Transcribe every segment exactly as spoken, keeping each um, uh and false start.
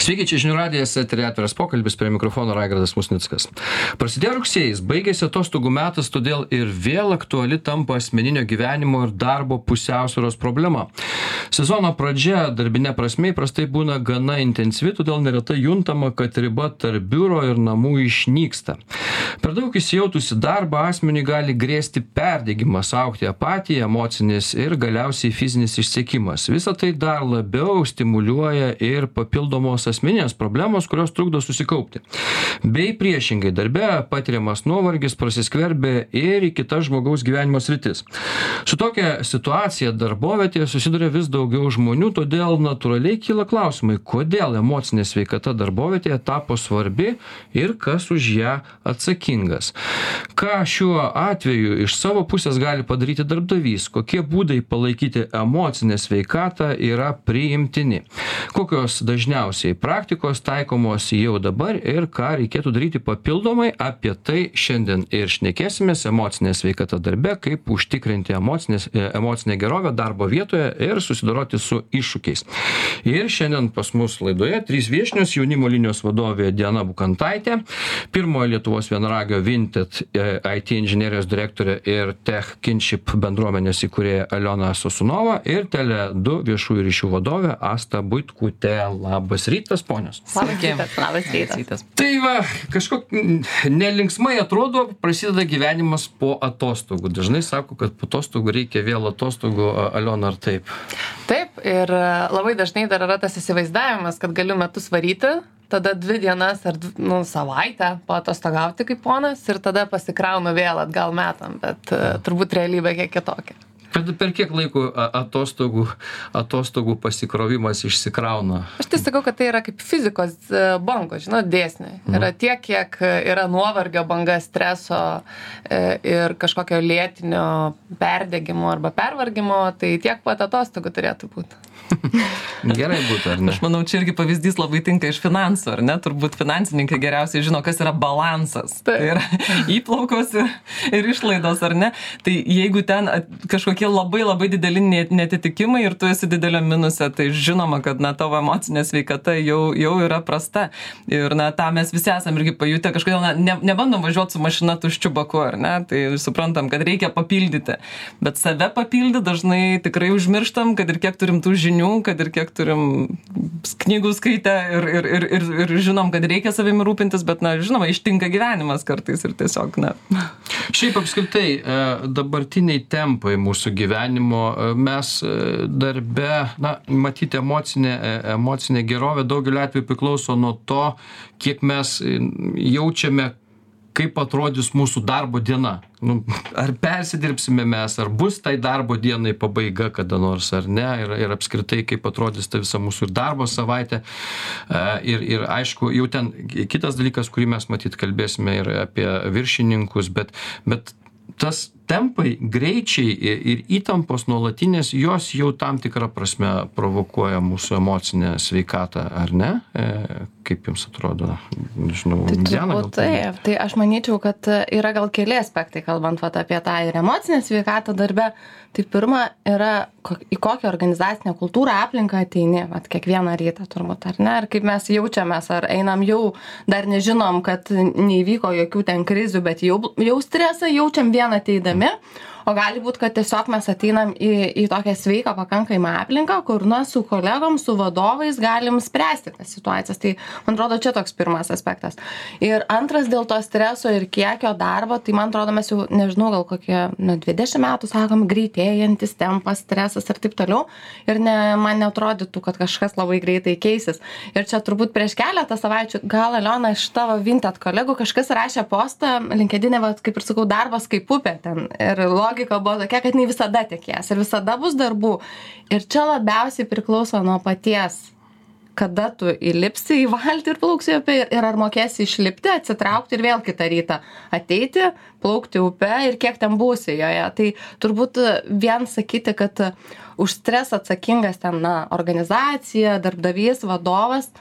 Sveiki, čia žinių radijas, eteryje atviras pokalbis, prie mikrofono Raigardas Musnickas. Prasidėjo rugsėjis, baigėsi atostogų metas, todėl ir vėl aktuali tampa asmeninio gyvenimo ir darbo pusiausvyros problema. Sezono pradžia darbinė prasme įprastai būna gana intensyvi, todėl neretai juntama, kad riba tarp biuro ir namų išnyksta. Per daug įsijautusi darbą asmeniui gali grėsti perdegimas, augti apatija, emocinis ir galiausiai fizinis išsekimas. Visą tai dar labiau stimuliuoja ir papildomos asmeninės problemos, kurios trukdo susikaupti. Bei priešingai, darbe patiriamas nuovargis prasiskverbia ir į kitas žmogaus gyvenimo sritis. Su tokia situacija darbovietėje susiduria vis daugiau žmonių, todėl natūraliai kyla klausimai, kodėl emocinė sveikata darbovietėje tapo svarbi ir kas už ją atsakingas. Ką šiuo atveju iš savo pusės gali padaryti darbdavys, kokie būdai palaikyti emocinę sveikatą yra priimtini, kokios dažniausiai praktikos taikomos jau dabar ir ką reikėtų daryti papildomai, apie tai šiandien ir šnekėsimės. Emocinė sveikata darbe, kaip užtikrinti emocinę gerovę darbo vietoje ir susidoroti su iššūkiais. Ir šiandien pas mus laidoje trys viešnios: jaunimo linijos vadovė Diana Bukantaitė, pirmojo Lietuvos vienaragio Vinted I T inžinerijos direktorė ir Tech Kinship bendruomenės įkūrėja Aliona Sosunova ir Tele du viešųjų ryšių vadovė Asta Buitkutė. Labas rytas, ponios. Labas rytas, labas rytas. Tai va, kažkok nelinksmai atrodo, prasideda gyvenimas po atostogų. Dažnai sako, kad po atostogų reikia vėl atostogų. Aliona, ar taip? Taip, ir labai dažnai dar yra tas įsivaizdavimas, kad galiu metus varyti, tada dvi dienas ar nu, savaitę paatostogauti kaip ponas ir tada pasikraunu vėl atgal metam, bet uh, turbūt realybė kiek kitokia. Per, per kiek laiko atostogų, atostogų pasikrovimas išsikrauna? Aš tai sakau, kad tai yra kaip fizikos bangos, žinot, dėsniai. Yra tiek, kiek yra nuovargio banga, streso ir kažkokio lėtinio perdegimo arba pervargimo, tai tiek pat atostogų turėtų būti. Gerai būtų, ar ne? Aš manau, čia irgi pavyzdys labai tinka iš finansų, ar ne? Turbūt finansininkai geriausiai žino, kas yra balansas. Tai yra įplaukos ir, ir išlaidos, ar ne? Tai jeigu ten kažkokie labai labai dideli netitikimai ir tu esi didelio minuse, tai žinoma, kad na, tavo emocinė sveikata jau, jau yra prasta. Ir na, tą mes visi esame irgi pajutę, kažkodėl na, ne, nebandom važiuoti su mašina tuščiu baku, ar ne? Tai suprantam, kad reikia papildyti. Bet save papildyti dažnai tikrai užmirštam, kad ir kiek turim tų žinių, kad ir kiek turim knygų skaitę ir, ir, ir, ir, ir žinom, kad reikia savimi rūpintis, bet, na, žinoma, ištinka gyvenimas kartais ir tiesiog, na. Šiaip apskritai, dabartiniai tempai mūsų gyvenimo, mes darbe, na, matyti emocinė, emocinė gerovė daugeliu atveju priklauso nuo to, kiek mes jaučiame, kaip atrodys mūsų darbo diena. Nu, ar persidirbsime mes, ar bus tai darbo dienai pabaiga kada nors, ar ne, ir, ir apskritai kaip atrodys ta visa mūsų ir darbo savaitė. Ir, ir aišku, jau ten kitas dalykas, kurį mes matyt kalbėsime ir apie viršininkus, bet, bet tas tempai, greičiai ir įtampos nuolatinės, jos jau tam tikrą prasme provokuoja mūsų emocinę sveikatą, ar ne? Kaip jums atrodo? Nežinau, tai Diana, gal tai? Taip, tai aš manyčiau, kad yra gal keli aspektai, kalbant vat, apie tą ir emocinę sveikatą darbe. Tai pirma yra, į kokią organizacinę kultūrą aplinką ateini, vat, kiekvieną rytą turbūt, ar ne? Ir kaip mes jaučiamės, ar einam jau, dar nežinom, kad neįvyko jokių ten krizių, bet jau, jau stresą jaučiam vieną ateidami. O gali būti, kad tiesiog mes ateinam į, į tokią sveiką pakankamą aplinką, kur na, su kolegom, su vadovais galim spręsti tas situacijas. Tai, man atrodo, čia toks pirmas aspektas. Ir antras, dėl to streso ir kiekio darbo, tai man atrodo, mes jau, nežinau, gal kokie nu, dvidešimt metų sakom, greitėjantis tempas, stresas ir taip toliau. Ir ne, man neatrodytų, kad kažkas labai greitai keisis. Ir čia turbūt prieš keletą savaičių, gal Aliona iš tavo Vinted kolegų kažkas rašė postą, LinkedIn'e, kaip ir sakau, darbas kaip upė ten. Ir logika buvo tokia, kad jinai visada tekės ir visada bus darbų. Ir čia labiausiai priklauso nuo paties, kada tu įlipsi į valtį ir plauksi upę ir ar mokėsi išlipti, atsitraukti ir vėl kitą rytą ateiti, plaukti upę ir kiek ten būsi joje. Tai turbūt vien sakyti, kad už stresą atsakingas ten na, organizacija, darbdavys, vadovas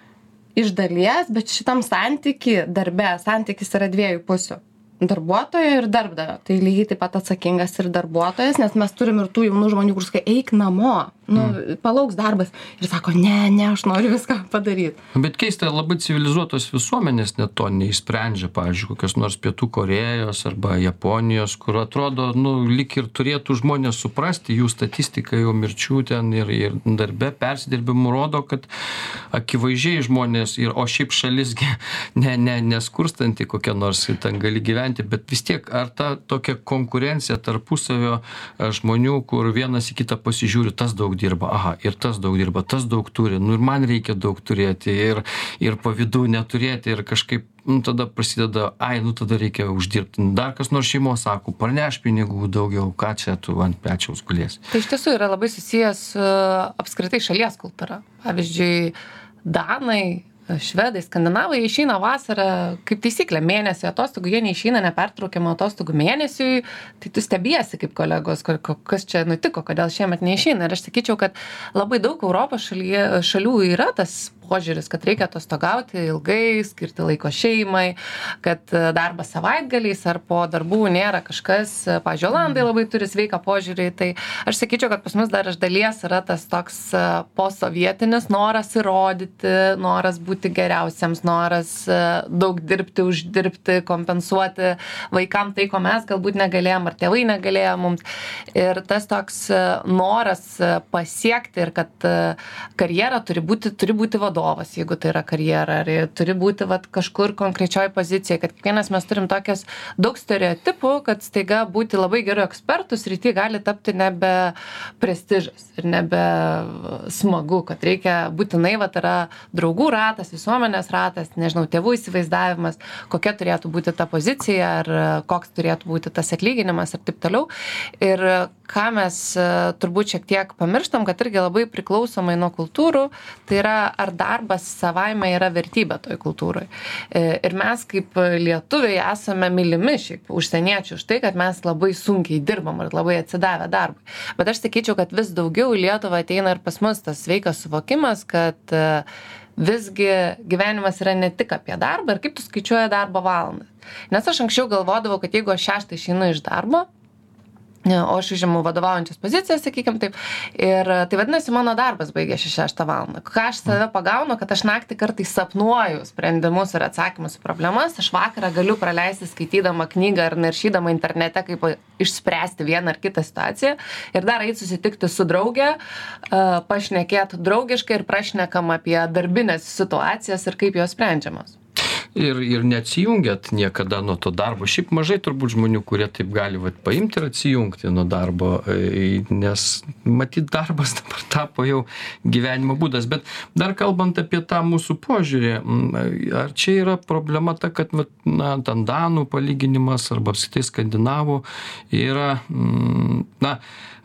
iš dalies, bet šitam santyki darbe, santykis yra dviejų pusių. Darbuotojo ir darbdavio. Tai lygiai taip pat atsakingas ir darbuotojas, nes mes turim ir tų jaunų žmonių, kur sakai, eik namo. nu, mm. palauks darbas ir sako, ne, ne, aš noriu viską padaryti. Bet keista, labai civilizuotos visuomenės net to neįsprendžia, pavyzdžiui, kokios nors Pietų Korėjos arba Japonijos, kur atrodo, nu, lyg ir turėtų žmonės suprasti, jų statistika jau mirčių ten ir, ir darbe persidirbimų rodo, kad akivaizdžiai žmonės, ir, o šiaip šalisgi ne, ne, neskurstanti kokia nors, ten gali gyventi, bet vis tiek, ar ta tokia konkurencija tarpusavio žmonių, kur vienas į kitą pasižiūri, tas daug dirba, aha, ir tas daug dirba, tas daug turi, nu ir man reikia daug turėti, ir, ir pavydų neturėti, ir kažkaip, nu tada prasideda, ai, nu tada reikia uždirbti. Dar kas nors šeimos sako, parneš pinigų daugiau, ką čia tu ant pečiaus gulėsi. Tai iš tiesų yra labai susijęs su apskritai šalies kultūra. Pavyzdžiui, Danai, Švedai, Skandinavai išeina vasarą, kaip taisyklė, mėnesį atostogų, jie neišeina nepertraukiamą atostogų mėnesiui, tai tu stebiesi kaip kolegos, kas čia nutiko, kodėl šiemet neišeina. Ir aš sakyčiau, kad labai daug Europos šalyje, šalių yra tas požiūris, kad reikia atostogauti ilgai, skirti laiko šeimai, kad darbas savaitgaliais ar po darbų nėra kažkas, pavyzdžiui, Olandai labai turi sveiką požiūrį, tai aš sakyčiau, kad pas mus dar iš dalies yra tas toks posovietinis noras įrodyti, noras būti geriausiams, noras daug dirbti, uždirbti, kompensuoti vaikam tai, ko mes galbūt negalėjom, ar tėvai negalėjo mums. Ir tas toks noras pasiekti ir kad karjera turi būti, turi būti vadovas. vadovas, jeigu tai yra karjera, ar turi būti vat, kažkur konkrečioj pozicijai, kad kiekvienas mes turim tokias daug stereotipų, kad staiga būti labai gerų ekspertų srity gali tapti nebe prestižas ir nebe smagu, kad reikia būtinai, vat, yra draugų ratas, visuomenės ratas, nežinau, tėvų įsivaizdavimas, kokia turėtų būti ta pozicija, ar koks turėtų būti tas atlyginimas ir taip toliau. Ir ką mes turbūt šiek tiek pamirštam, kad irgi labai priklausomai nuo kultūrų, tai yra, ar darbas savaime yra vertybė toj kultūroj. Ir mes kaip lietuviai esame mylimi šiaip užsieniečių už tai, kad mes labai sunkiai dirbam ir labai atsidavę darbui. Bet aš sakyčiau, kad vis daugiau į Lietuvą ateina ir pas mus tas sveikas suvokimas, kad visgi gyvenimas yra ne tik apie darbą ir kaip tu skaičiuoji darbo valandą. Nes aš anksčiau galvodavau, kad jeigu aš šeštą išeinu iš darbo, o aš užimu vadovaujančias pozicijas, sakykim taip, ir tai vadinasi, mano darbas baigėsi šeštą valandą. Ką aš save pagaunu, kad aš naktį kartais sapnuoju sprendimus ir atsakymus į problemas, aš vakarą galiu praleisti skaitydama knygą ar naršydama internete, kaip išspręsti vieną ar kitą situaciją ir dar eit susitikti su drauge, pašnekėti draugiškai ir prašnekam apie darbinės situacijas ir kaip jos sprendžiamos. Ir, ir neatsijungiat niekada nuo to darbo. Šiaip mažai turbūt žmonių, kurie taip gali vat, paimti ir atsijungti nuo darbo, nes matyt darbas dabar tapo jau gyvenimo būdas. Bet dar kalbant apie tą mūsų požiūrį, ar čia yra problema ta, kad vat, na, ten Danų palyginimas arba apskritai Skandinavų yra, na,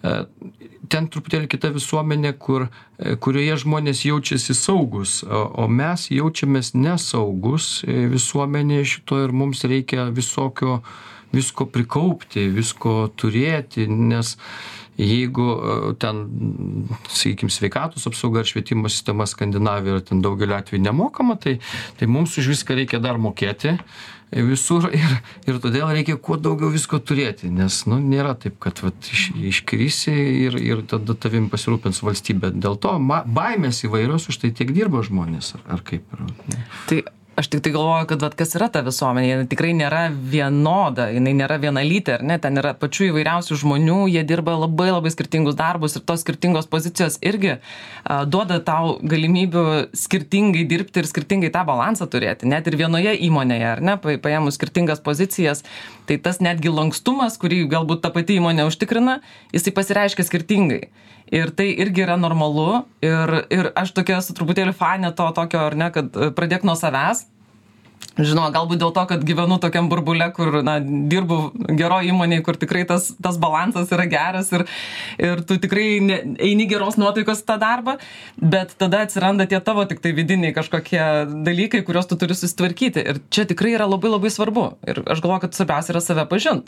ten truputėlį kita visuomenė, kur, kurioje žmonės jaučiasi saugus, o, o mes jaučiamės nesaugus visuomenėje šito ir mums reikia visokio, visko prikaupti, visko turėti, nes jeigu ten, sakykime, sveikatos apsauga ar švietimo sistema Skandinavijoje ten daugelio atveju nemokama, tai, tai mums už viską reikia dar mokėti visur ir, ir todėl reikia kuo daugiau visko turėti, nes nu, nėra taip, kad vat, iš, iškrisi ir, ir tada tavim pasirūpins valstybė. Dėl to ma, baimės įvairios, už tai tiek dirba žmonės, ar, ar kaip yra. Tai aš tik tai galvoju, kad vat, kas yra ta visuomenė, jinai tikrai nėra vienoda, jinai nėra vienalytė, ar ne, ten yra pačių įvairiausių žmonių, jie dirba labai labai skirtingus darbus ir tos skirtingos pozicijos irgi a, duoda tau galimybių skirtingai dirbti ir skirtingai tą balansą turėti, net ir vienoje įmonėje, ar ne, paėmus skirtingas pozicijas, tai tas netgi lankstumas, kurį galbūt ta pati įmonė užtikrina, jisai pasireiškia skirtingai. Ir tai irgi yra normalu ir, ir aš tokia esu truputėlį fanė to tokio, ar ne, kad pradėk nuo savęs. Žinoma, galbūt dėl to, kad gyvenu tokiam burbule, kur, na, dirbu gero įmonėje, kur tikrai tas, tas balansas yra geras ir, ir tu tikrai ne, eini geros nuotaikos tą darbą, bet tada atsiranda tie tavo tik tai vidiniai kažkokie dalykai, kuriuos tu turi susitvarkyti. Ir čia tikrai yra labai labai svarbu. Ir aš galvoju, kad svarbiausia yra save pažint.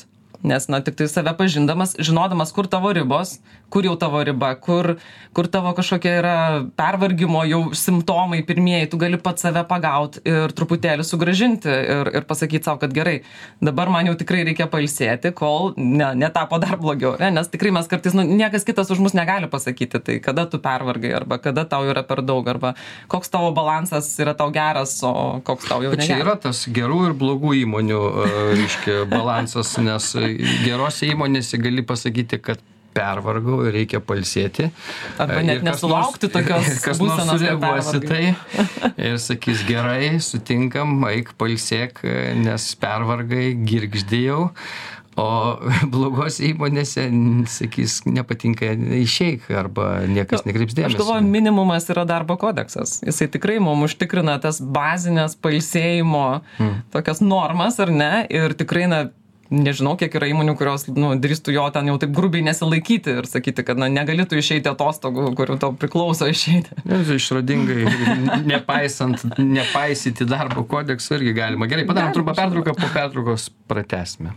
Nes, na, tik tai save pažindamas, žinodamas, kur tavo ribos, kur jau tavo riba, kur, kur tavo kažkokia yra pervargimo jau simptomai pirmieji, tu gali pat save pagauti ir truputėlį sugražinti ir, ir pasakyti savo, kad gerai, dabar man jau tikrai reikia pailsėti, kol ne, netapo dar blogiau. Ne? Nes tikrai mes kartais, nu, niekas kitas už mus negali pasakyti, tai kada tu pervargai, arba kada tau yra per daug, arba koks tavo balansas yra tau geras, o koks tau jau negeras. Čia yra tas gerų ir blogų įmonių, reiškia, balansas, nes gerose įmonėse gali pasakyti, kad pervargau ir reikia pailsėti. Arba net nesulaukti tokios kas nors sureaguosi tai ir sakys, gerai, sutinkam, eik pailsėk, nes pervargai, girgždėjau. O blogos įmonėse, sakys, nepatinka, išeik arba niekas nekreips dėmesio. Aš galvoju, minimumas yra darbo kodeksas. Jisai tikrai mums užtikrina tas bazinės pailsėjimo hmm. tokias normas, ar ne? Ir tikrai, na, nežinau, kiek yra įmonių, kurios, nu, drįstų jo ten jau taip grubiai nesilaikyti ir sakyti, kad, na, negalėtų išeiti atostogų, kurių tau priklauso išeiti. Išradingai, nepaisant, nepaisyti darbo kodeksą irgi galima. Gerai, padarom trumpą pertrauką, po pertraukos pratęsime.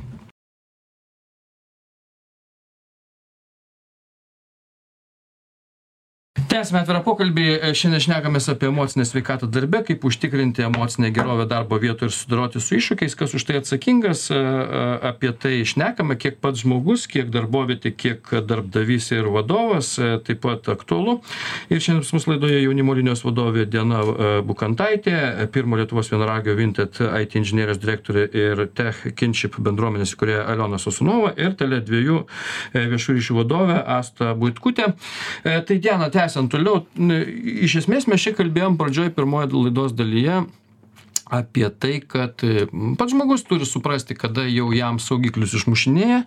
Tęsime atvirą pokalbį, šiandien šnekamės apie emocinę sveikatą darbe, kaip užtikrinti emocinę gerovę darbo vietoje ir sudaroti su iššūkiais, kas už tai atsakingas, apie tai šnekame, kiek pats žmogus, kiek darbovietė, kiek darbdavys ir vadovas, taip pat aktualu. Ir šiandien pas mus laidoje jaunimo linijos vadovė Diana Bukantaitė, pirmo Lietuvos vienaragio Vinted I T inžinierijos direktorė ir Tech Kinship bendruomenės įkūrėja Aliona Sosunova ir Tele dviejų viešų ryšių vadovė Asta Buitkutė. Tai Diana, tęsiant toliau, iš esmės mes čia kalbėjom pradžioj pirmoje laidos dalyje apie tai, kad pats žmogus turi suprasti, kada jau jam saugiklius išmušinėja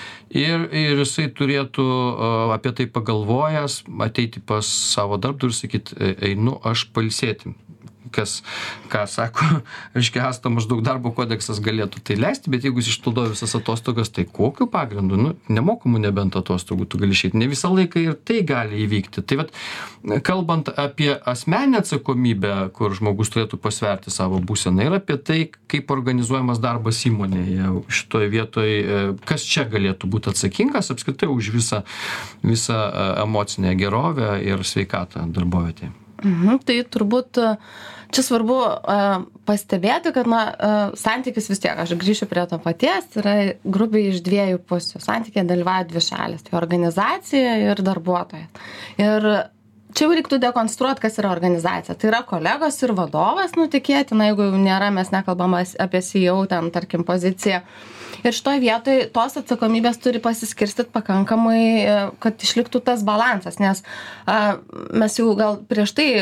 ir, ir jisai turėtų apie tai pagalvojęs ateiti pas savo darbdavį ir sakyti, einu aš pailsėti. Kas, ką sako, reiškia, Asta, maždaug darbo kodeksas galėtų tai leisti, bet jeigu jis išnaudoja visas atostogas, tai kokiu pagrindu? Nu, nemokamų nebent atostogų tu gali išeiti. Ne visą laiką ir tai gali įvykti. Tai vat, kalbant apie asmeninę atsakomybę, kur žmogus turėtų pasverti savo būseną, ir apie tai, kaip organizuojamas darbas įmonėje. Šitoje vietoje, kas čia galėtų būti atsakingas apskritai už visą, visą emocinę gerovę ir sveikatą darbovietėje. Mhm, tai turbūt čia svarbu uh, pastebėti, kad na, uh, santykis vis tiek, aš grįšiu prie to paties, yra grubiai iš dviejų pusių. Santykėje dalyvauja dvi šalys, tai organizacija ir darbuotojas. Ir čia jau reiktų dekonstruoti, kas yra organizacija. Tai yra kolegos ir vadovas, nu tikėtina, jeigu nėra, mes nekalbam apie C E O, ten, tarkim, poziciją. Ir šitoje vietoje tos atsakomybės turi pasiskirstyti pakankamai, kad išliktų tas balansas, nes a, mes jau gal prieš tai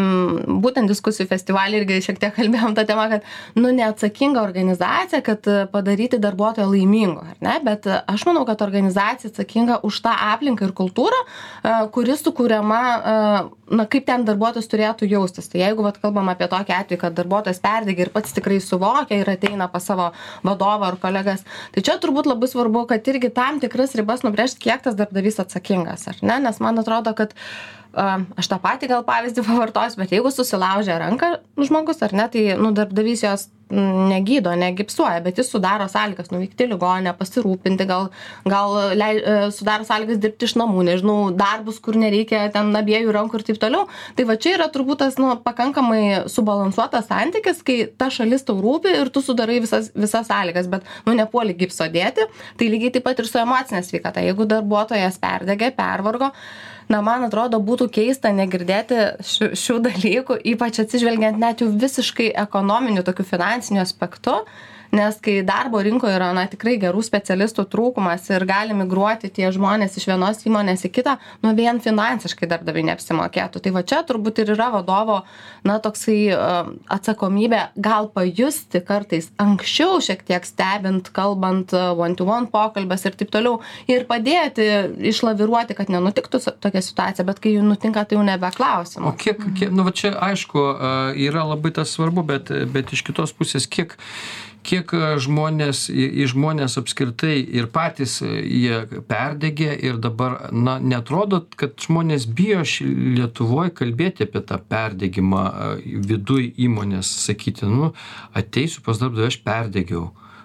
m, būtent diskusijų festivalį irgi šiek tiek kalbėjom tą temą, kad nu neatsakinga organizacija, kad padaryti darbuotoją laimingo, ar ne? Bet aš manau, kad organizacija atsakinga už tą aplinką ir kultūrą, a, kuri sukūriama, a, na kaip ten darbuotojas turėtų jaustis. Tai jeigu vat, kalbam apie tokį atvejį, kad darbuotojas perdegė ir pats tikrai suvokia ir ateina pas savo vadovą ar kolegas, tai čia turbūt labai svarbu, kad irgi tam tikras ribas nubrėžti, kiek tas darbdavys atsakingas, ar ne? Nes man atrodo, kad uh, aš tą patį gal pavyzdį pavartosiu, bet jeigu susilaužia ranką žmogus, ar ne, tai nu, darbdavys jos negydo, negipsuoja, bet jis sudaro sąlygas nuvykti į ligoninę, pasirūpinti, gal, gal lei, sudaro sąlygas dirbti iš namų, nežinau, darbus, kur nereikia ten abiejų rankų ir taip toliau. Tai va čia yra turbūt tas nu, pakankamai subalansuotas santykis, kai ta šalis tau rūpi ir tu sudarai visas, visas sąlygas, bet nu, nepuoli gipso dėti, tai lygiai taip pat ir su emocinė sveikata. Jeigu darbuotojas perdegė, pervargo, na, man atrodo, būtų keista negirdėti šių, šių dalykų, ypač atsižvelgiant net jau visiškai ekonominių, tokių finansinių aspektų, nes kai darbo rinkoje yra na, tikrai gerų specialistų trūkumas ir gali migruoti tie žmonės iš vienos įmonės į kitą, nu vien finansiškai darbdaviai neapsimokėtų. Tai va čia turbūt ir yra vadovo, na, toksai uh, atsakomybė gal pajusti kartais anksčiau šiek tiek stebint, kalbant uh, one-to-one pokalbės ir taip toliau ir padėti išlaviruoti, kad nenutiktų tokia situacija, bet kai jų nutinka, tai jau nebeklausimų. O kiek, kiek, nu va čia aišku, uh, yra labai tas svarbu, bet, bet iš kitos pusės, kiek kiek žmonės, į žmonės apskritai ir patys jie perdegė ir dabar, na, neatrodo, kad žmonės bijo Lietuvoje kalbėti apie tą perdegimą viduj įmonės, sakyti, nu, ateisiu pas darbdavį, aš perdegiau.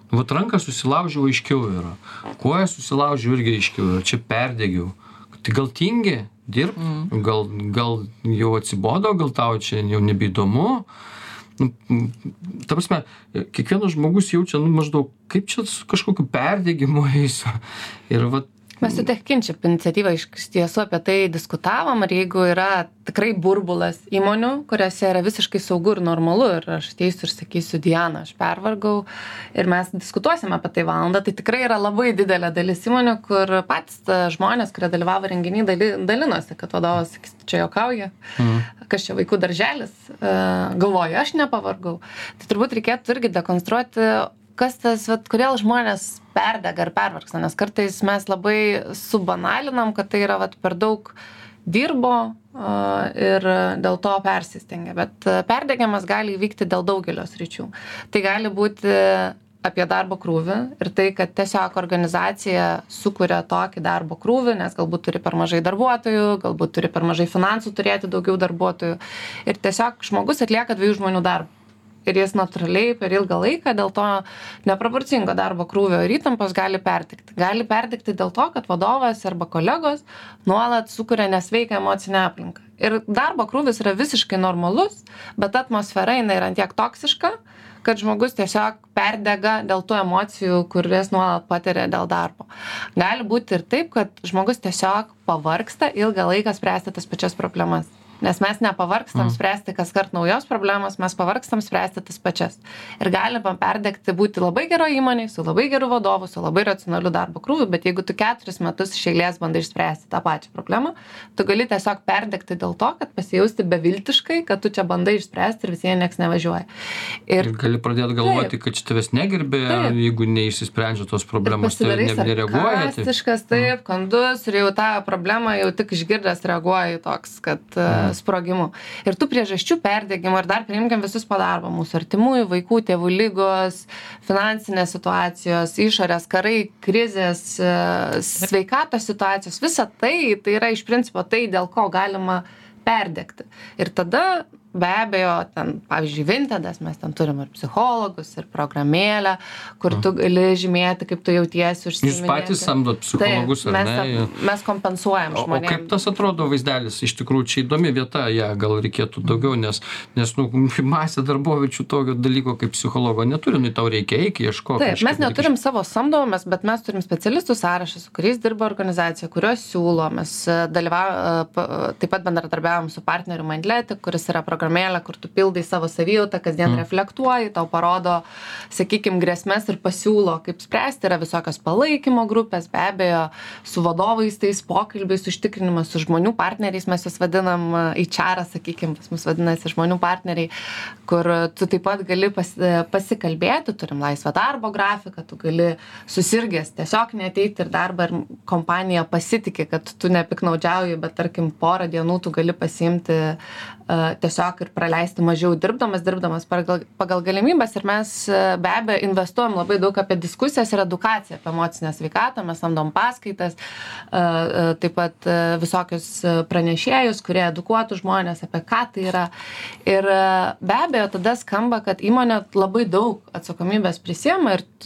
Vat ranką susilaužiau, aiškiau yra. Koją susilaužiau irgi aiškiau yra. Čia perdegiau. Tai gal tingi dirbt? Mm. Gal, gal jau atsibodo, gal tau čia jau nebeįdomu? Nu, ta prasme, kiekvienas žmogus jaučia, nu, maždaug, kaip čia su kažkokiu perdegimu eisiu. Ir vat, mes su TechKinship iniciatyva iš tiesų apie tai diskutavom, ir jeigu yra tikrai burbulas įmonių, kuriuose yra visiškai saugu ir normalu, ir aš ateisiu ir sakysiu, Diana, aš pervargau, ir mes diskutuosime apie tai valandą, tai tikrai yra labai didelė dalis įmonių, kur patys žmonės, kurie dalyvavo renginy, dalinosi, kad vadovas, sakys, čia juokauja, mm. kas čia vaikų darželis, galvoju, aš nepavargau. Tai turbūt reikėtų irgi dekonstruoti, kas tas, vat, kodėl žmonės perdega ar pervargsta, nes kartais mes labai subanalinam, kad tai yra vat, per daug dirbo uh, ir dėl to persistengia, bet perdegimas gali įvykti dėl daugelio sričių. Tai gali būti apie darbo krūvį ir tai, kad tiesiog organizacija sukuria tokį darbo krūvį, nes galbūt turi per mažai darbuotojų, galbūt turi per mažai finansų turėti daugiau darbuotojų, ir tiesiog žmogus atlieka dviejų žmonių darbą. Ir jis natūraliai per ilgą laiką dėl to neproporcingo darbo krūvio ir įtampos gali pertikti. Gali pertikti dėl to, kad vadovas arba kolegos nuolat sukuria nesveiką emocinę aplinką. Ir darbo krūvis yra visiškai normalus, bet atmosfera jinai yra tiek toksiška, kad žmogus tiesiog perdega dėl tų emocijų, kurias nuolat patiria dėl darbo. Gali būti ir taip, kad žmogus tiesiog pavargsta ilgą laiką spręsti tas pačias problemas. Nes mes nepavargstam spręsti kas kart naujos problemos, mes pavargstam spręsti tas pačias. Ir galima perdegti, būti labai gero įmonėje, su labai geru vadovu, su labai racionaliu darbo krūviu, bet jeigu tu keturis metus iš eilės bandai išspręsti tą pačią problemą, tu gali tiesiog perdegti dėl to, kad pasijausti beviltiškai, kad tu čia bandai išspręsti ir visiems nieks nevažiuoja. Ir, ir gali pradėti galvoti, taip, kad čia tavęs negerbė, jeigu neišsisprendžia tos problemos, tai ne, nereaguoja. Sarkastiškas, taip, kandus, ir jau tą problemą jau tik išgirdęs reaguoja toks, kad mm. sprogimu. Ir tų priežasčių perdegimo, ir dar priimkim visus po darbo, mūsų artimųjų, vaikų, tėvų ligos, finansinės situacijos, išorės karai, krizės, sveikatos situacijos, visa tai, tai yra iš principo tai, dėl ko galima perdegti. Ir tada be abejo, ten, pavyzdžiui, Vintedas, mes ten turim ir psichologus, ir programėlę, kur tu gali žymėti, kaip tu jautiesi, užsiiminėti. Jūs patys samdot psichologus, taip, ar mes, ne? Mes kompensuojam žmonėms. O kaip tas atrodo vaizdelis? Iš tikrųjų, čia įdomi vieta, ją gal reikėtų daugiau, nes, nes nu, masė darbovičių tokio dalyko kaip psichologo neturi, nu, tau reikia, eik, ieškok. Taip, mes neturim savo samdomus, bet mes turim specialistų sąrašą, su kuriais dirba organizacija, kurios siūlo. Mes dalyvaujam, taip pat bendradarbiavom su partneriu Mindletic, kuris yra programėlė, kur tu pildai savo savijautą, kasdien mm. reflektuoji, tau parodo, sakykime, grėsmes ir pasiūlo, kaip spręsti. Yra visokios palaikymo grupės, be abejo, su vadovais tais pokalbiais, užtikrinimas su žmonių partneriais, mes juos vadinam H R, sakykime, pas mus vadinasi žmonių partneriai, kur tu taip pat gali pas, pasikalbėti, turim laisvą darbo grafiką, tu gali susirgęs tiesiog neateiti ir darbą, ir kompanija pasitikė, kad tu nepiknaudžiauji, bet tarkim porą dienų tu gali pasiimti uh, tiesiog ir praleisti mažiau dirbdamas, dirbdamas pagal, pagal galimybės, ir mes be abejo investuojam labai daug apie diskusijas ir edukaciją apie emocinę sveikatą, mes samdom paskaitas, taip pat visokius pranešėjus, kurie edukuotų žmonės apie ką tai yra. Ir be abejo tada skamba, kad įmonė labai daug atsakomybės prisiema, ir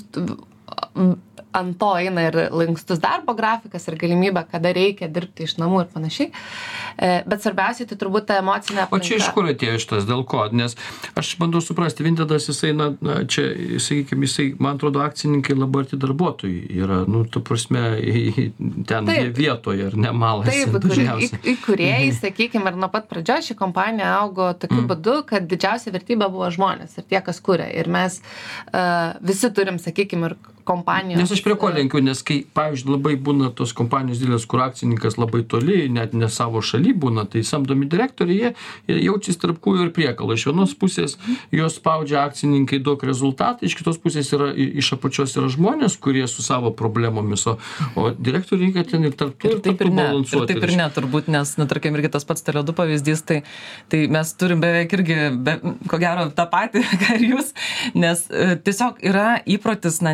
ant to eina ir lankstus darbo grafikas ir galimybė, kada reikia dirbti iš namų ir panašiai. Bet svarbiausiai tai turbūt ta emocinė aplinka. O čia iš kur atėjo šitas, dėl ko? Nes aš bandau suprasti, Vintedas, jisai, na, na čia, sakykime, jisai, man atrodo, akcininkai labai arti darbuotojai yra, nu, tu prasme, ten taip, vietoje, ar ne, malas. Taip, dažniausiai. Įkūrėjai, sakykime, ir nuo pat pradžios ši kompanija augo tokiu mm. būdu, kad didžiausia vertybė buvo žmonės ir tie, kas kuria. Ir mes uh, visi turim, sakykime, ir kompanijos. Nes aš prie ko lenkiu, nes kai, pavyzdžiui, labai būna tos kompanijos didelės, kur akcininkas labai toli, net ne savo šaly būna, tai samdomi direktoriai, jie jaučiasi tarp kūjo ir priekalo. Iš vienos pusės jos spaudžia akcininkai daug rezultatų, iš kitos pusės yra, iš apačios yra žmonės, kurie su savo problemomis, o, o direktoriai reikia ten ir tarp tų ir taip ir balansuoti. Ir taip ir ne, turbūt, nes, nu, tarkim, irgi tas pats Tele du pavyzdys, tai, tai mes turim beveik irgi, be, ko gero, tą patį, ką ir jūs, nes e, tiesiog yra įprotis, na, ne tik tai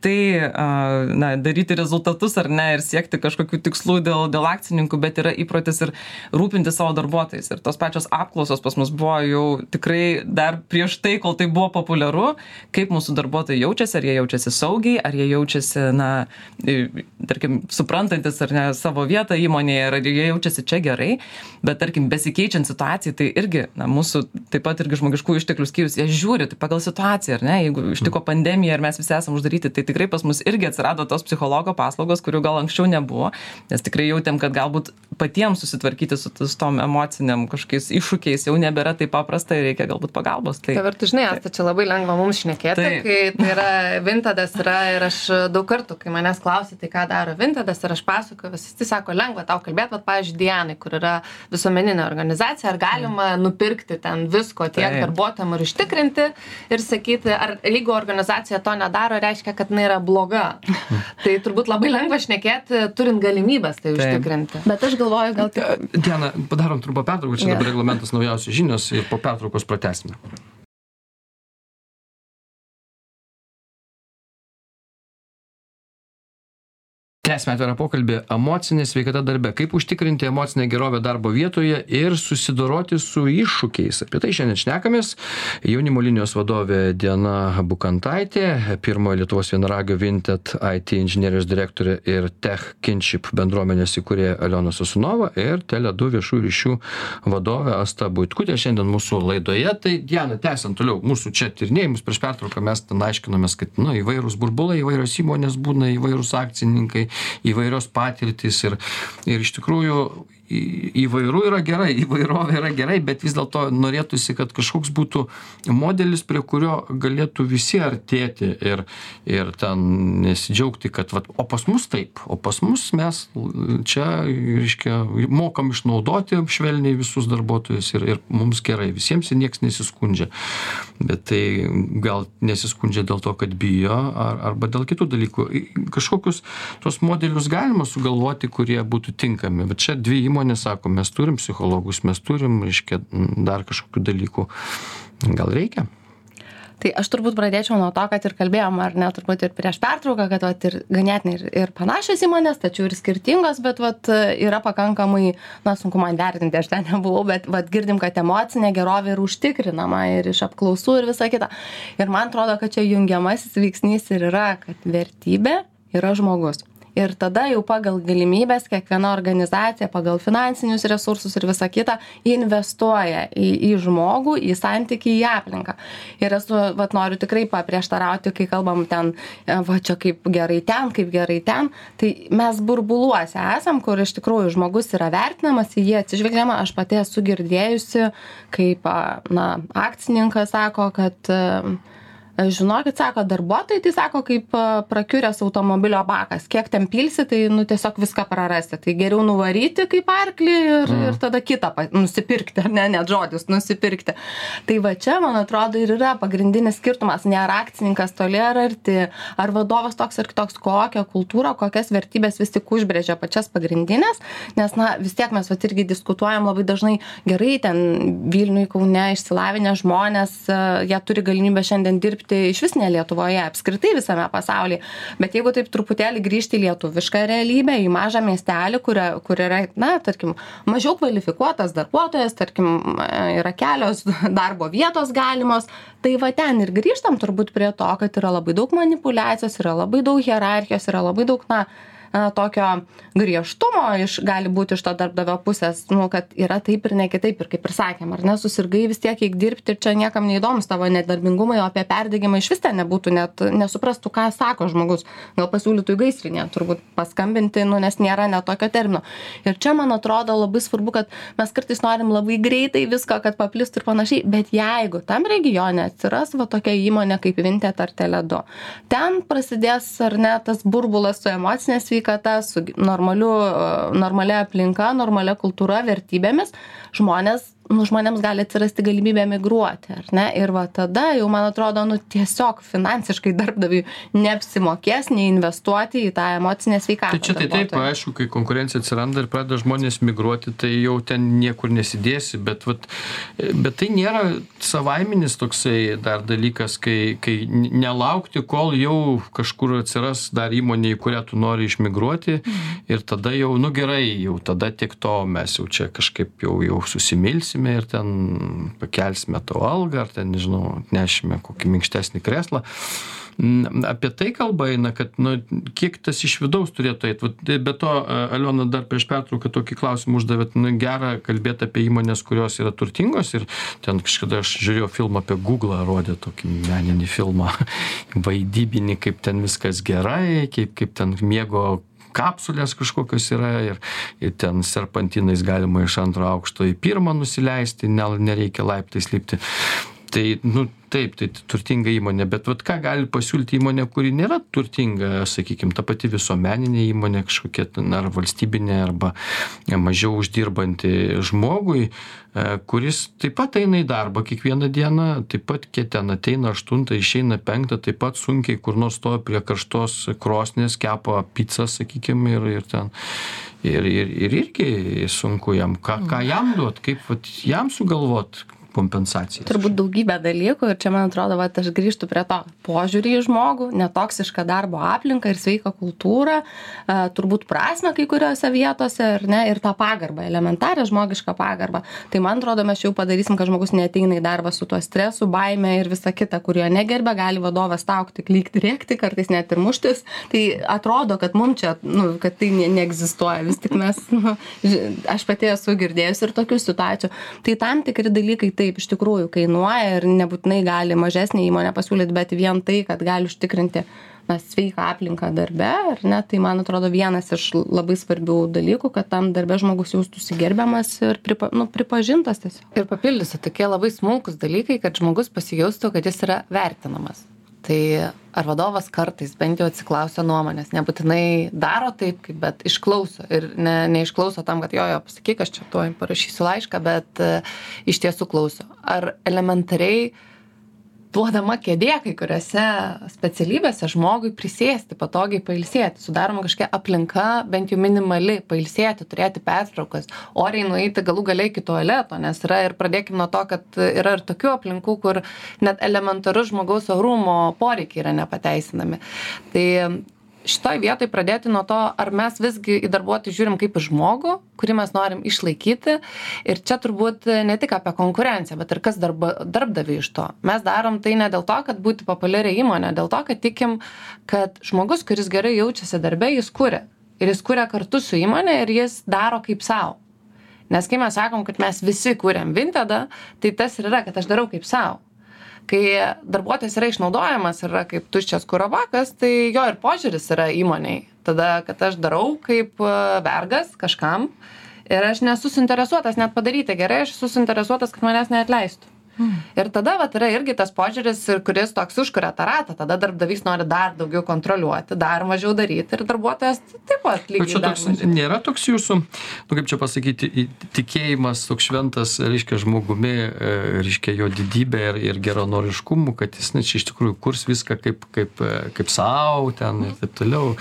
tiktai na, daryti rezultatus ar ne ir siekti kažkokių tikslų dėl, dėl akcininkų, bet yra įprotis ir rūpinti savo darbuotojais. Ir tos pačios apklausos pas mus buvo jau tikrai dar prieš tai, kol tai buvo populiaru, kaip mūsų darbuotojai jaučiasi, ar jie jaučiasi saugiai, ar jie jaučiasi, na, tarkim, suprantantis ar ne savo vietą įmonėje, ar jie jaučiasi čia gerai, bet tarkim, besikeičiant situacijai, tai irgi, na, mūsų taip pat irgi žmogiškųjų išteklių skyrius, jie žiūri tai pagal situaciją, ar ne, jeigu ištiko pandemija ir mes visi esame uždaryti, tai tikrai pas mus irgi atsirado tos psichologo paslaugos, kurių gal anksčiau nebuvo, nes tikrai jautėm, kad galbūt patiems susitvarkyti su, su tom emociniam kažkokiais iššūkiais jau nebėra taip paprasta ir reikia galbūt pagalbos. Tai, tai tu žinai, tai čia labai lengva mums šnekėti, tai, kai tai yra Vintedas yra ir aš daug kartų, kai manęs klausia, tai ką daro Vintedas ir aš pasakoju, visi tai sako, lengva tau kalbėti, bet, pavyzdžiui, Dianai, kur yra visuomeninė organizacija, ar galima mm. nupirkti ten visko tiek tai. Darbuotojam ir užtikrinti ir sakyti, ar jeigu organizacija to nedaro, reiškia, kad jinai yra bloga. Tai turbūt labai lengva šnekėti, turint galimybės tai, tai. Užtikrinti. Bet aš galvoju, gal tik... Diana, padarom trumpą pertrauką, čia dabar reglamentas naujausios žinios ir po pertraukos pratęsime. Tęsime atvirą pokalbį emocinė sveikata darbe. Kaip užtikrinti emocinę gerovę darbo vietoje ir susidoroti su iššūkiais. Apie tai šiandien šnekamės. Jaunimo linijos vadovė Diana Bukantaitė, pirmojo Lietuvos vienaragio Vinted I T inžinierijos direktorė ir Tech Kinship bendruomenės įkūrėja Aliona Sosunova ir Tele du viešųjų ryšių vadovė Asta Buitkutė šiandien mūsų laidoje. Tai Diana, tęsiant toliau mūsų čia tyrinėjimus, prieš pertrauką mes ten aiškinomės, kad nu, įvairūs burbulai, įvairios įmonės būna, įvairūs akcininkai, įvairios patirtys ir, ir iš tikrųjų įvairių yra gerai, įvairovė yra gerai, bet vis dėlto norėtųsi, kad kažkoks būtų modelis, prie kurio galėtų visi artėti ir, ir ten nesidžiaugti, kad vat, o pas mus taip, o pas mus mes čia, reiškia, mokam išnaudoti švelniai visus darbuotojus ir, ir mums gerai, visiems ir nieks nesiskundžia. Bet tai gal nesiskundžia dėl to, kad bijo ar, arba dėl kitų dalykų. Kažkokius tos modelius galima sugalvoti, kurie būtų tinkami, bet čia dvi įmonės Įmonė sako, mes turim psichologus, mes turim, reiškia, dar kažkokių dalykų. Gal reikia? Tai aš turbūt pradėčiau nuo to, kad ir kalbėjom, ar ne, turbūt ir prieš pertrauką, kad vat, ir ganėtinai ir, ir panašios įmonės, tačiau ir skirtingos, bet vat, yra pakankamai, na, sunku man vertinti, aš ten nebuvau, bet vat, girdim, kad emocinė gerovė yra užtikrinama ir iš apklausų ir visa kita. Ir man atrodo, kad čia jungiamasis veiksnys ir yra, kad vertybė yra žmogus. Ir tada jau pagal galimybės kiekviena organizacija, pagal finansinius resursus ir visą kitą investuoja į, į žmogų, į santykį, į aplinką. Ir esu, vat, noriu tikrai paprieštarauti, kai kalbam ten, va čia kaip gerai ten, kaip gerai ten, tai mes burbuluose esam, kur iš tikrųjų žmogus yra vertinamas, į jį atsižvelgiama. Aš pati esu girdėjusi, kaip, na, akcininkas sako, kad žinokit, sako, darbuotojai, tai sako, kaip prakiuręs automobilio bakas. Kiek ten pilsi, tai nu, tiesiog viską prarasti. Tai geriau nuvaryti kaip arklį ir, mm. ir tada kitą nusipirkti, ar ne, net žodis nusipirkti. Tai va čia, man atrodo, ir yra pagrindinis skirtumas. Ne ar akcininkas toli ar arti, ar vadovas toks ar kitoks, kokią kultūrą, kokias vertybės vis tik užbrėžia pačias pagrindinės. Nes, na, vis tiek mes va irgi diskutuojam labai dažnai, gerai, ten Vilniui, Kaune išsilavinę žmonės, jie turi galimybę šiandien dirbti iš vis ne Lietuvoje, apskritai visame pasaulyje. Bet jeigu taip truputėlį grįžti į lietuvišką realybę, į mažą miestelį, kur, kur yra, na, tarkim, mažiau kvalifikuotas darbuotojas, tarkim, yra kelios darbo vietos galimos, tai va ten ir grįžtam turbūt prie to, kad yra labai daug manipulacijos, yra labai daug hierarchijos, yra labai daug, na, tokio griežtumo iš, gali būti iš to darbdavio pusės, nu, kad yra taip ir ne kitaip, ir kaip ir sakėm, ar ne, susirgai vis tiek, kiek dirbti ir čia niekam neįdomus tavo nedarbingumai, o apie perdegimą iš vis ten nebūtų, net nesuprastų, ką sako žmogus, gal pasiūlytų į gaisrinę, turbūt paskambinti, nu, nes nėra net tokio termino. Ir čia, man atrodo, labai svarbu, kad mes kartais norim labai greitai visko, kad paplistų ir panašiai, bet jeigu tam regione atsiras va tokia įmonė kaip Vinted ar Tele du, ten prasidės, ar ne, tas burbulas su emocinės sveikata, su normaliu, normalia aplinka, normalia kultūra, vertybėmis, žmonės nu, žmonėms gali atsirasti galimybė migruoti, ar ne? Ir va tada jau, man atrodo, nu, tiesiog finansiškai darbdaviui neapsimokės neinvestuoti į tą emocinę sveikatą. Tai čia tai taip, aišku, kai konkurencija atsiranda ir pradeda žmonės migruoti, tai jau ten niekur nesidėsi, bet, vat, bet tai nėra savaiminis toksai dar dalykas, kai, kai nelaukti, kol jau kažkur atsiras dar įmonė, į kurią tu nori išmigruoti mhm. ir tada jau, nu gerai, jau tada tiek to mes jau čia kažkaip jau, jau susimilsim ir ten pakelsime tavo algą, ar ten, nežinau, nešime kokį minkštesnį kreslą. Apie tai kalba eina, kad, nu, kiek tas iš vidaus turėtų eiti. Be to, Aliona, dar prieš pertrauką tokį klausimą uždavėt, nu, gera kalbėti apie įmonės, kurios yra turtingos ir ten kažkada aš žiūrėjau filmą apie Google, rodė tokį meninį filmą, vaidybinį, kaip ten viskas gerai, kaip, kaip ten miego kapsulės kažkokios yra ir, ir ten serpantinais galima iš antro aukšto į pirmą nusileisti, ne, nereikia laiptais lipti. Tai, nu, taip, tai turtinga įmonė, bet vat ką gali pasiūlyti įmonė, kuri nėra turtinga, sakykime, ta pati visuomeninė įmonė, kažkokia ar valstybinė, arba mažiau uždirbanti žmogui, kuris taip pat eina į darbą kiekvieną dieną, taip pat kiek ten ateina aštuntą, išeina penktą, taip pat sunkiai kur nors stoja prie karštos krosnės, kepa pizzą, sakykime, ir, ir ten. Ir, ir, ir irgi sunku jam, ką, ką jam duot, kaip vat, jam sugalvot kompensacijas. Turbūt daugybė dalykų ir čia, man atrodo, va, aš grįžtu prie to požiūrį į žmogų, netoksišką darbo aplinką ir sveiką kultūrą, a, turbūt prasme kai kuriuose vietose ir, ne, ir tą pagarbą, elementarią žmogišką pagarbą. Tai man atrodo, mes jau padarysim, kad žmogus neateina į darbą su tuo stresu, baime ir visa kita, kurio negerbė, gali vadovas taukti, klykti, rėkti, kartais net ir muštis. Tai atrodo, kad mums čia, nu, kad tai ne, neegzistuoja. Vis tik mes, nu, aš pati esu girdėjus ir tokių situacijų. Tai tam tikri dalykai taip iš tikrųjų kainuoja ir nebūtinai gali mažesnė įmonė pasiūlyti, bet vien tai, kad gali užtikrinti na, sveiką aplinką darbe, ar ne, tai man atrodo vienas iš labai svarbių dalykų, kad tam darbe žmogus jaustųsi gerbiamas ir pripa, nu, pripažintas tiesiog. Ir papildysiu, tokie labai smulkus dalykai, kad žmogus pasijaustų, kad jis yra vertinamas. Tai ar vadovas kartais bent jau atsiklausia nuomonės, nebūtinai daro taip, kaip, bet išklauso ir ne, neišklauso tam, kad jo, jo, pasakyk, aš čia tuoj parašysiu laišką, bet uh, iš tiesų klauso. Ar elementariai duodama kėdė kai kuriuose specialybėse žmogui prisėsti, patogiai pailsėti, sudaroma kažkokia aplinka, bent jau minimali, pailsėti, turėti pertraukas, oriai nueiti galų galiai iki tualeto, nes yra ir pradėkim nuo to, kad yra ir tokių aplinkų, kur net elementarus žmogaus orumo poreikiai yra nepateisinami. Tai šitoj vietoj pradėti nuo to, ar mes visgi į darbuotojų žiūrim kaip į žmogų, kurį mes norim išlaikyti. Ir čia turbūt ne tik apie konkurenciją, bet ir kas darba, darbdaviai iš to. Mes darom tai ne dėl to, kad būti populiari įmonė, dėl to, kad tikim, kad žmogus, kuris gerai jaučiasi darbe, jis kuria. Ir jis kuria kartu su įmonė ir jis daro kaip savo. Nes kai mes sakom, kad mes visi kuriam Vintedą, tai tas ir yra, kad aš darau kaip savo. Kai darbuotojas yra išnaudojamas, yra kaip tuščias kuro bakas, tai jo ir požiūris yra įmoniai. Tada, kad aš darau kaip vergas kažkam ir aš nesu suinteresuotas net padaryti gerai, aš esu suinteresuotas, kad manęs neatleistų. Hmm. Ir tada vat, yra irgi tas požiūris, kuris toks užkuria tą ratą, tada darbdavys nori dar daugiau kontroliuoti, dar mažiau daryti ir darbuotojas taip pat lygiai dar toks, nėra toks jūsų, nu kaip čia pasakyti, tikėjimas toks šventas, reiškia žmogumi, reiškia jo didybė ir, ir geranoriškumu, kad jis ne, čia iš tikrųjų kurs viską kaip, kaip, kaip savo ten ir taip toliau.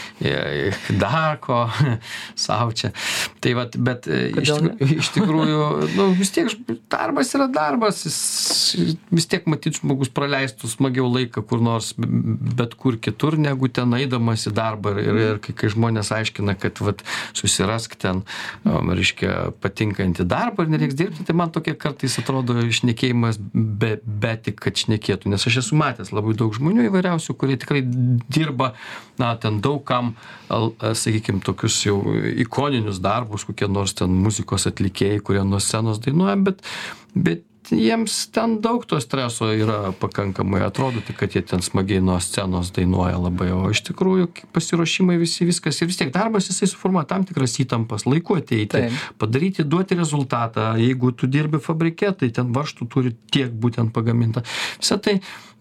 Dar ko savo čia. Tai vat, bet iš tikrųjų, iš tikrųjų nu, vis tiek darbas yra darbas, jis, vis tiek matyt žmogus praleistų smagiau laiką kur nors, bet kur kitur, negu ten eidamas į darbą. Ir, ir kai, kai žmonės aiškina, kad vat, susirask ten, um, reiškia, patinkantį darbą ir nereiks dirbti, tai man tokie kartais atrodo šnekėjimas be, be tik, kad šnekėtų. Nes aš esu matęs labai daug žmonių įvairiausių, kurie tikrai dirba, na, ten daug kam, sakykime, tokius jau ikoninius darbus, kokie nors ten muzikos atlikėjai, kurie nuo scenos dainuoja, bet, bet jiems ten daug to streso yra pakankamai. Atrodo, kad jie ten smagiai nuo scenos dainuoja labai, o iš tikrųjų pasiruošimai visi viskas. Ir vis tiek darbas jisai suformuoja tam tikras įtampas, laiku ateiti, Taip. padaryti, duoti rezultatą. Jeigu tu dirbi fabrike, tai ten varžtų turi tiek būtent pagaminta. Visą tai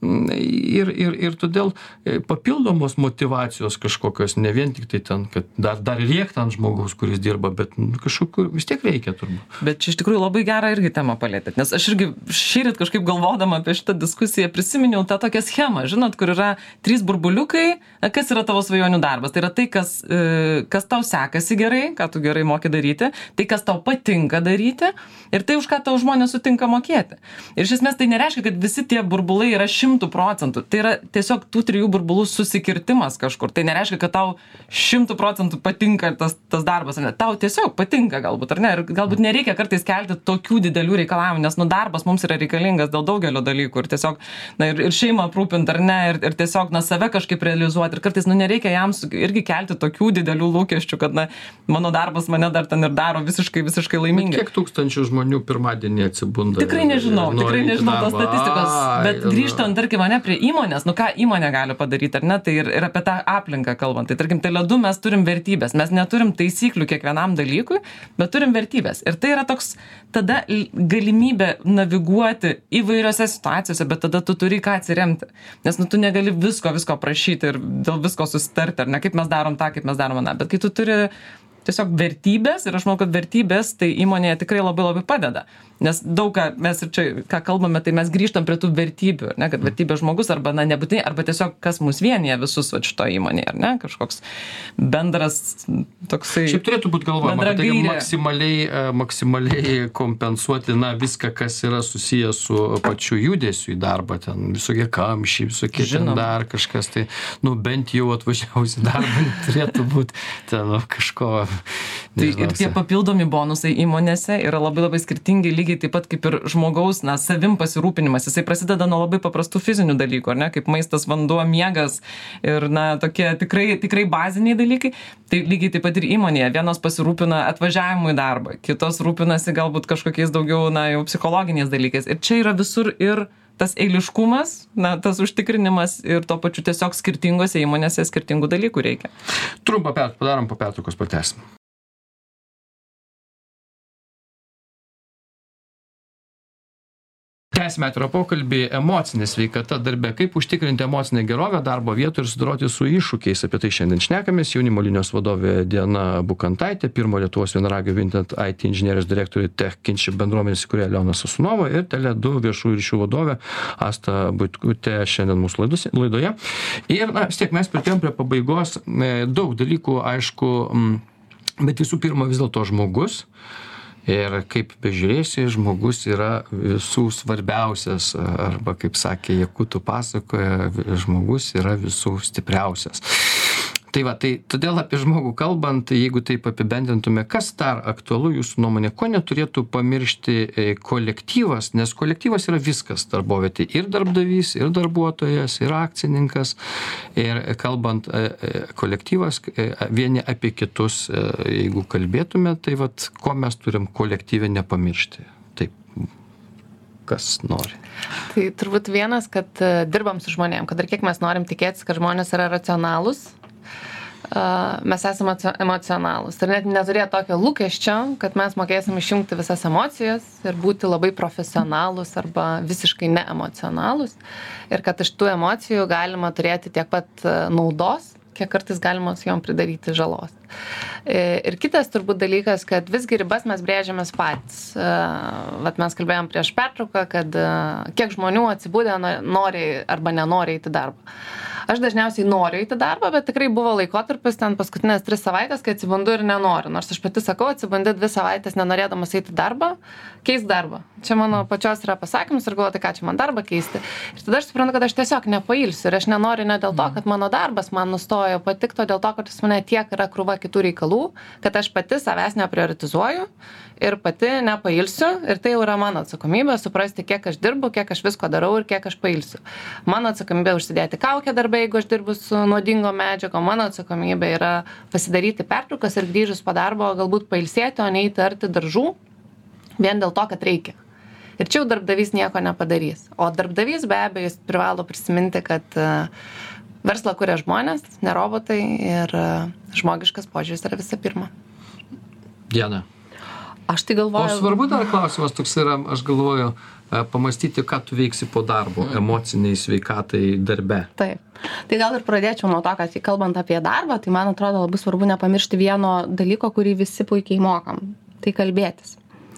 ir, ir, ir todėl papildomos motyvacijos kažkokios, ne vien tik tai ten, kad dar, dar rėkti ant žmogaus, kuris dirba, bet kažkokiu vis tiek reikia turbūt. Bet čia iš tikrųjų labai gerą irgi temą palėtėt, nes aš irgi šįryt kažkaip galvodama apie šitą diskusiją prisiminiau tą tokią schemą, žinot, kur yra trys burbuliukai, kas yra tavo svajonių darbas. Tai yra tai, kas, kas tau sekasi gerai, ką tu gerai moki daryti, tai, kas tau patinka daryti ir tai, už ką tau žmonės sutinka mokėti. Ir iš esmės tai nereiškia, kad visi tie burbulai yra šimtų procentų. Tai yra tiesiog tų trijų burbulų susikirtimas kažkur. Tai nereiškia, kad tau šimtų procentų patinka tas, tas darbas. Ne? Tau tiesiog patinka galbūt, ar ne? Ir galbūt nereikia kartais kelti tokių didelių reikalavimų, nes nu, darbas mums yra reikalingas dėl daugelio dalykų. Ir tiesiog, na, ir, ir šeimą aprūpinti, ar ne? Ir, ir tiesiog, na, save kažkaip realizuoti. Ir kartais, nu, nereikia jam irgi kelti tokių didelių lūkesčių, kad, na, mano darbas mane dar ten ir daro visiškai, visiškai laimingai. Bet kiek tūkstančių žmonių pirmadienį atsibunda? Tikrai nežinau, tikrai nežinau tos statistikos. Bet grįžtant, tarkim, mane prie įmonės, nu ką įmonė gali padaryti, ar ne, tai ir, ir apie tą aplinką kalbant. Tai tarkim, Tele du mes turim vertybės, mes neturim taisyklių kiekvienam dalykui, bet turim vertybės. Ir tai yra toks tada galimybė naviguoti įvairiose situacijose, bet tada tu turi ką atsiremti. Nes nu, tu negali visko, visko prašyti ir dėl visko susitarti, ar ne, kaip mes darom tą, kaip mes darom aną. Bet kai tu turi tiesiog vertybės, ir aš manau, kad vertybės tai įmonėje tikrai labai labai padeda. Nes daug ką mes ir čia, ką kalbame, tai mes grįžtam prie tų vertybių, ne, kad vertybė žmogus arba, na, nebūtinai, arba tiesiog kas mus vienyje visus va šito įmonėje, ar ne, kažkoks bendras toksai. Šiaip turėtų būti galvojama, kad tai maksimaliai, maksimaliai kompensuoti, na, viską, kas yra susijęs su pačiu judesiu į darbą, ten visokie kamščiai, visokie ten dar kažkas, tai, nu, bent jau atvažiavus į darbą turėtų būti ten nu, kažko. Tai ir tie papildomi bonusai įmonėse yra labai labai skirtingi, lygiai taip pat kaip ir žmogaus, na, savim pasirūpinimas. Jisai prasideda nuo labai paprastų fizinių dalykų, ar ne, kaip maistas, vanduo, miegas ir, na, tokie tikrai, tikrai baziniai dalykai. Tai lygiai taip pat ir įmonėje. Vienos pasirūpina atvažiavimu į darbą, kitos rūpinasi galbūt kažkokiais daugiau, na, jau psichologiniais dalykais. Ir čia yra visur ir tas eiliškumas, na, tas užtikrinimas ir tuo pačiu tiesiog skirtingose įmonėse skirtingų dalykų reikia. Trumpą pertrauką padarom, po pertraukos pratęsim. Tęsime atvirą pokalbį, emocinė sveikata darbe, kaip užtikrinti emocinę gerovę darbo vietoje ir sudaroti su iššūkiais. Apie tai šiandien šnekamės. Jaunimo linijos vadovė Diana Bukantaitė, pirmo Lietuvos vienaragio Vinted I T inžinierijos direktorė Techkinship bendruomenės įkūrėja Leona Sasunova ir Tele du viešųjų ryšių vadovė Asta Buitkutė šiandien mūsų laidoje. Ir, na, vis tiek mes pritėjom prie pabaigos, daug dalykų, aišku, bet visų pirma vis dėlto žmogus. Ir kaip bežiūrėsi, žmogus yra visų svarbiausias, arba kaip sakė Jakutų pasakoje, žmogus yra visų stipriausias. Tai va, tai todėl apie žmogų kalbant, jeigu taip apibendrintume, kas dar aktualu jūsų nuomonė, ko neturėtų pamiršti kolektyvas, nes kolektyvas yra viskas darbovietė, ir darbdavys, ir darbuotojas, ir akcininkas, ir kalbant kolektyvas, vieni apie kitus, jeigu kalbėtume, tai va, ko mes turim kolektyve nepamiršti. Taip, kas nori. Tai turbūt vienas, kad dirbam su žmonėm, kad ir kiek mes norim tikėtis, kad žmonės yra racionalūs, mes esame emocionalūs. Ir net neturėti tokio lūkesčio, kad mes mokėsim išjungti visas emocijas ir būti labai profesionalūs arba visiškai neemocionalūs. Ir kad iš tų emocijų galima turėti tiek pat naudos, kiek kartais galima su jom pridaryti žalos. Ir kitas turbūt dalykas, kad visgi ribas mes brėžiamės patys. Vat mes kalbėjom prieš pertrauką, kad kiek žmonių atsibūdė nori arba nenori eiti darbą. Aš dažniausiai noriu eiti darbą, bet tikrai buvo laikotarpis ten paskutinės tris savaitės, kai atsibundu ir nenoriu. Nors aš pati sakau, atsibundi dvi savaitės nenorėdamas eiti darbą, keis darbą. Čia mano pačios yra pasakymas ir galvoju, tai ką čia man darbą keisti. Ir tada aš suprantu, kad aš tiesiog nepailsiu ir aš nenoriu ne dėl to, kad mano darbas man nustojo patikti, o dėl to, kad pas mane tiek yra krūva kitų reikalų, kad aš pati savęs neprioritizuoju ir pati nepailsiu ir tai jau yra mano atsakomybė suprasti, kiek aš dirbu, kiek aš visko darau ir kiek aš pailsiu. Mano atsakomybė užsidėti kaukę darbą, jeigu aš dirbu su nuodingo medžiago, mano atsakomybė yra pasidaryti pertraukas ir grįžus po darbo galbūt pailsėti, o ne įtarti daržų vien dėl to, kad reikia. Ir čia jau darbdavys nieko nepadarys. O darbdavys be abejo jis privalo prisiminti, kad verslą kuria žmonės, ne robotai ir žmogiškas požiūris yra visą pirma. Diana. Aš tai galvoju... O svarbu dar klausimas toks yra, aš galvoju, pamastyti, ką tu veiksi po darbo, mm. emociniai sveikatai darbe. Taip. Tai gal ir pradėčiau nuo to, kad kalbant apie darbą, tai man atrodo labai svarbu nepamiršti vieno dalyko, kurį visi puikiai mokam. Tai kalbėtis.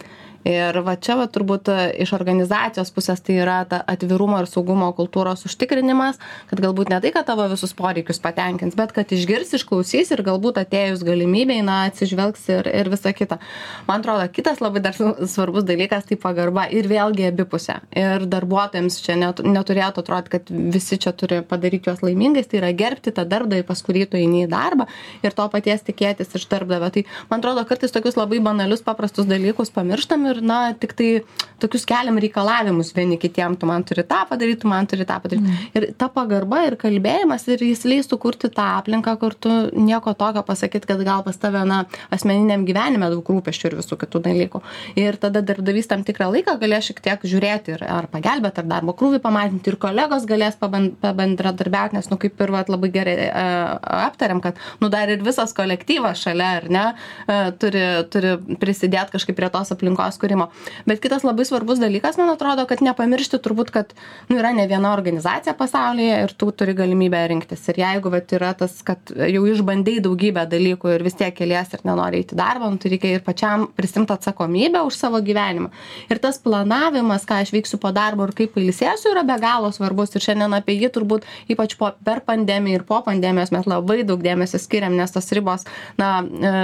Ir va čia va turbūt iš organizacijos pusės tai yra ta atvirumo ir saugumo kultūros užtikrinimas, kad galbūt ne tai, kad tavo visus poreikius patenkins, bet kad išgirs, išklausys ir galbūt atėjus galimybei, na, atsižvelgs ir, ir visa kita. Man atrodo, kitas labai dar svarbus dalykas tai pagarba ir vėlgi abipusė. Ir darbuotojams čia net, neturėtų atrodyti, kad visi čia turi padaryti juos laimingais, tai yra gerbti tą darbdavį, pas kurį tu eini į darbą ir to paties tikėtis iš darbdavio. Tai man atrodo, kartais tokius labai banalius, paprastus dalykus pamirštam ir, na, tik tai tokius keliam reikalavimus vieni kitiem, tu man turi tą padaryti, tu man turi tą padaryti. Mm. Ir ta pagarba ir kalbėjimas ir jis leistų kurti tą aplinką, kur tu nieko tokio pasakyti, kad gal pas tave, na, asmeniniam gyvenime daug rūpesčių ir visų kitų dalykų. Ir tada darbdavys tam tikrą laiką galės šiek tiek žiūrėti ir ar pagelbėti, ar darbo krūvį pamažinti, ir kolegos galės pabendradarbiauti, nes, nu, kaip ir vat, labai gerai uh, aptariam, kad, nu, dar ir visas kolektyvas šalia, ar ne, uh, turi, turi prisidėti kažkaip prie tos aplinkos kūrimo. Bet kitas labai svarbus dalykas, man atrodo, kad nepamiršti turbūt, kad, nu, yra ne viena organizacija pasaulyje ir tu turi galimybę rinktis. Ir jeigu vat, yra tas, kad jau išbandai daugybę dalykų ir vis tiek kelies ir nenori eiti darbą, nu, tai reikia ir pačiam prisimti atsakomybę už savo gyvenimą. Ir tas planavimas, ką aš veiksiu po darbo ir kaip pailsėsiu, yra be galo svarbus. Ir šiandien apie jį turbūt ypač po, per pandemiją ir po pandemijos mes labai daug dėmesio skiriam, nes tos ribos, na,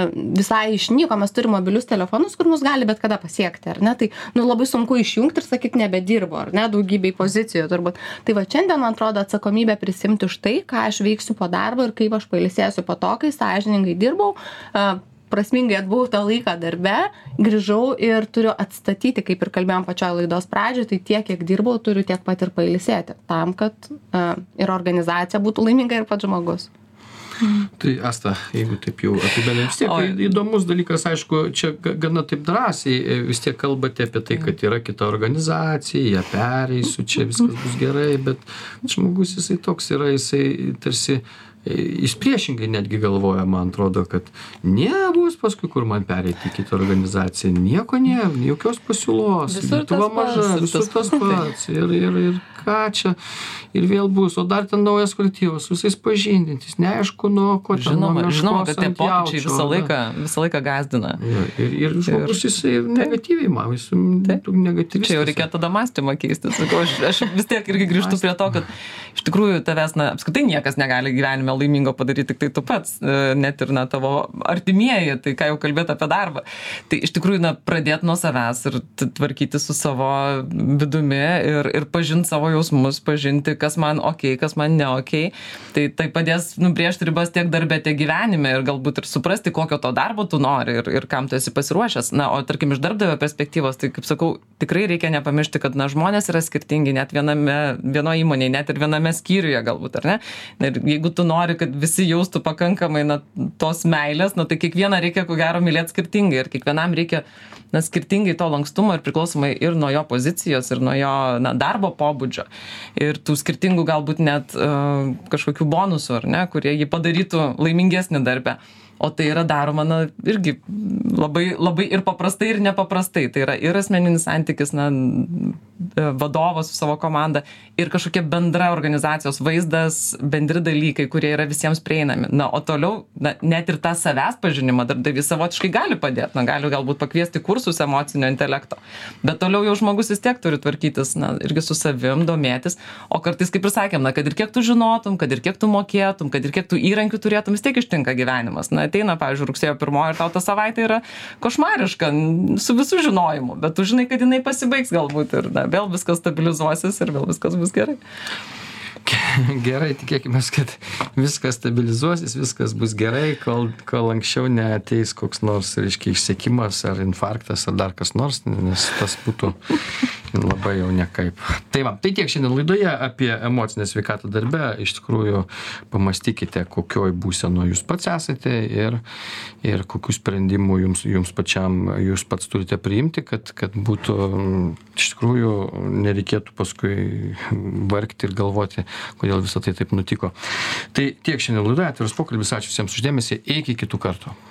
visai išnyko. Mes turime mobilius telefonus, kur mus gali bet kada pasiekti, ar ne? Tai, nu, labai sunku išjungti ir sakyti, nebedirbo, ar ne, daugybei pozicijų turbūt. Tai va, šiandien, man atrodo, atsakomybę prisimti už tai, ką aš veiksiu po darbo ir kaip aš pailsėsiu po to, kai sąžiningai dirbau, prasmingai atbuvau tą laiką darbe, grįžau ir turiu atstatyti, kaip ir kalbėjom pačioje laidos pradžioje, tai tiek, kiek dirbau, turiu tiek pat ir pailsėti, tam, kad ir organizacija būtų laiminga ir pats žmogus. Tai Asta, jeigu taip jau apibendrinti, vis tiek o... įdomus dalykas, aišku, čia gana taip drąsiai vis tiek kalbate apie tai, kad yra kita organizacija, ją pereisiu, čia viskas bus gerai, bet žmogus jisai toks yra, jisai tarsi jis priešingai netgi galvoja, man atrodo, kad nebus paskui, kur man pereiti į kitą organizaciją, nieko ne, jokios pasiūlos, Lietuva maža, visur tas pats, ir, ir, ir ką čia, ir vėl bus, o dar ten naujas kolektyvas, visais pažindintis, neaišku, nuo ko ten, žinoma, nuo žinoma, kad tie pokyčiai visą laiką, visą laiką gazdina. Ja, ir, ir žmogus jisai negatyviai man, jis negatyvistas. Čia jau reikia tada mąstymą keisti, sakau, aš, aš vis tiek irgi grįžtu prie to, kad iš tikrųjų tavęs, na, apskritai niekas negali gyvenime laimingo padaryti, tik tai tu pats, net ir, na, tavo artimieji, tai ką jau kalbėti apie darbą. Tai iš tikrųjų, na, pradėti nuo savęs ir tvarkyti su savo vidumi ir, ir pažinti savo jausmus, pažinti, kas man okei, kas man ne okei. Tai tai padės nubrėžti ribas tiek darbe, tiek gyvenime ir galbūt ir suprasti, kokio to darbo tu nori ir, ir kam tu esi pasiruošęs. Na, o tarkim, iš darbdavio perspektyvos, tai kaip sakau, tikrai reikia nepamiršti, kad, na, žmonės yra skirtingi, net viename, vienoje įmonėje, net ir viename skyriuje galbūt, ar ne? Ir jeigu tu nori, kad visi jaustų pakankamai, na, tos meilės, na, tai kiekvieną reikia, ko gero, mylėti skirtingai ir kiekvienam reikia, na, skirtingai to lankstumo ir priklausomai ir nuo jo pozicijos, ir nuo jo, na, darbo pobūdžio. Ir tų skirtingų galbūt net uh, kažkokių bonusų, ar ne, kurie jį padarytų laimingesnį darbę. O tai yra daroma, na, irgi labai, labai ir paprastai, ir nepaprastai. Tai yra ir asmeninis santykis, na, vadovas su savo komanda, ir kažkokia bendra organizacijos vaizdas, bendri dalykai, kurie yra visiems prieinami. Na, o toliau, na, net ir tą savęs pažinimą darbdavys savotiškai gali padėti. Na, gali galbūt pakviesti kursus emocinio intelekto. Bet toliau jau žmogus vis tiek turi tvarkytis, na, irgi su savim, domėtis. O kartais, kaip ir sakėm, na, kad ir kiek tu žinotum, kad ir kiek tu mokėtum, kad ir kiek tu įrankių turėtum, vis tiek ištinka gyvenimas. Na, ateina, pavyzdžiui, rugsėjo pirmoji ir tau ta savaitė yra košmariška su visų žinojimu, bet tu žinai, kad jinai pasibaigs galbūt ir, na, vėl viskas stabilizuosis ir vėl viskas bus gerai. Gerai, tikėkime, kad viskas stabilizuosis, viskas bus gerai, kol, kol anksčiau neateis koks nors, reiškia, išsekimas ar infarktas ar dar kas nors, nes tas būtų labai jau nekaip. Tai va, tai tiek šiandien laidoje apie emocinę sveikatą darbe. Iš tikrųjų, pamastykite, kokioj būsenoje jūs pats esate ir, ir kokių sprendimų jums, jums pačiam jūs pats turite priimti, kad, kad būtų iš tikrųjų nereikėtų paskui vargti ir galvoti, kodėl visą tai taip nutiko. Tai tiek šiandien laidoje, atviras pokalbis, ačiū visiems už dėmesį, iki kitų kartų.